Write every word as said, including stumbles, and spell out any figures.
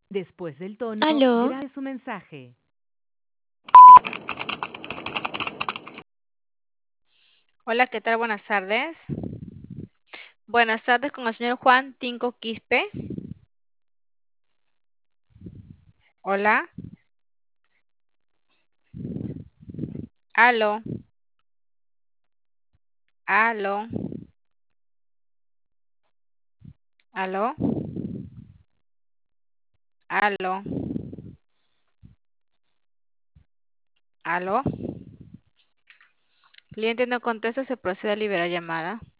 Después del tono, Aló, grabe su mensaje. Hola, ¿qué tal? Buenas tardes. Buenas tardes con el señor Juan Tinco Quispe. Hola. Aló. Aló. Aló. Aló. Aló. Cliente no contesta, se procede a liberar llamada.